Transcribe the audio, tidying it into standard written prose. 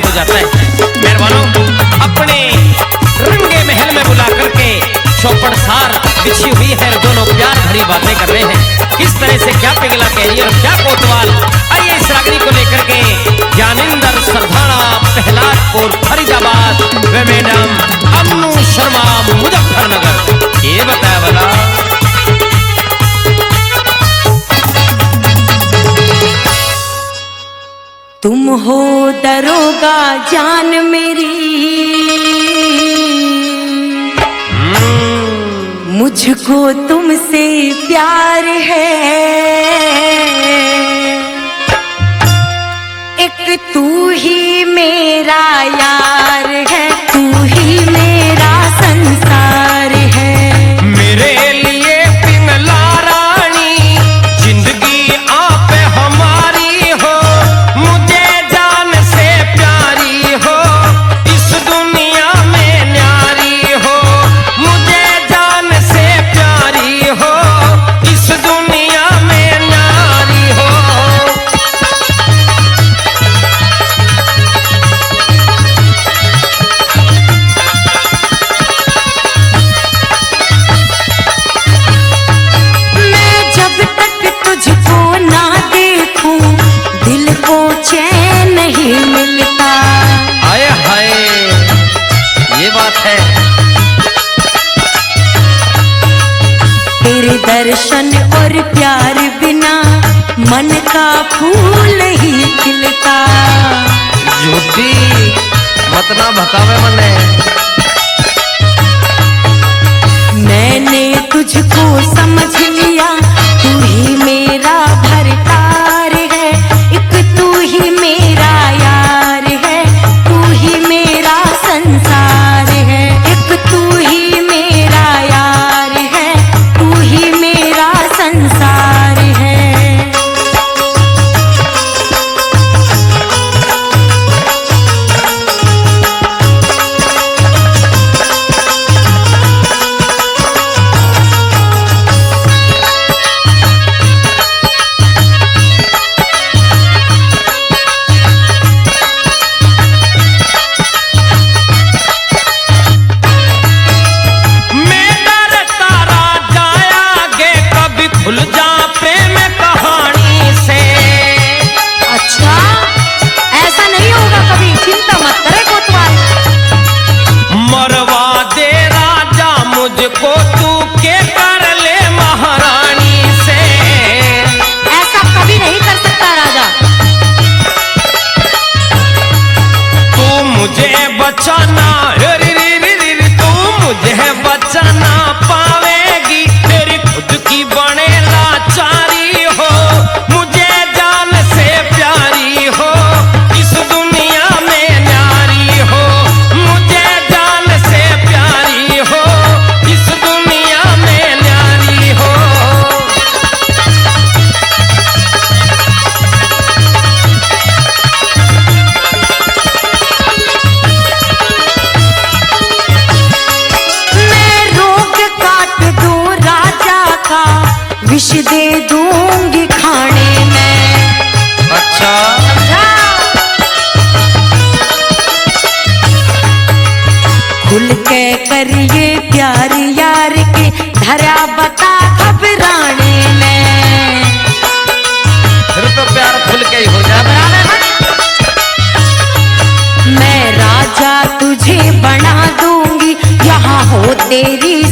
हो जाता है। मेहरबानों, अपने रंगे महल में बुला करके चौपड़ सार बिछी हुई है, दोनों प्यार भरी बातें कर रहे हैं। किस तरह से क्या पिघला कैरियर और क्या कोतवाल। आइए इस रागनी को लेकर के ज्ञानेंद्र सरधाना प्रहलादपुर फरीदाबाद वे मैडम अम्नू शर्मा मुजफ्फरनगर ये बताया वाला। तुम हो दरोगा जान मेरी, मुझको तुमसे प्यार है, एक तू ही मेरा यार है, तू ही मेरा संसार है। मेरे लिए पिंगला रानी जिंदगी आप हमारी हो, मुझे जान से प्यारी हो, इस दुनिया में न्यारी हो, मुझे जान से प्यारी हो, इस दुनिया में न्यारी हो। तेरे दर्शन और प्यार बिना मन का फूल ही खिलता। झूठी मत ना भकावे मने। मैंने तुझको समझ लिया, तू ही मेरा भरतार है, एक तू ही मेरा यार है, तू ही मेरा संसार है, एक तू ही मेरा यार है, तू ही मेरा संसार है। मुझको तू के कर ले महारानी से। ऐसा कभी नहीं कर सकता राजा। तू मुझे बचाना, तू मुझे बचाना पावेगी, तेरी खुद की बने लाचारी हो, मुझे जान से प्यारी हो, इस दुनिया में न्यारी हो, मुझे जान से प्यारी हो, इस दुनिया में न्यारी हो। मैं रोग काट दूं राजा का, विष दे दूंगी खाने में। अच्छा खुल के करिए प्यार यार के, धरा बता घबराने में। फिर तो प्यार खुल के ही हो जाए। मैं राजा तुझे बना दूंगी, यहाँ हो तेरी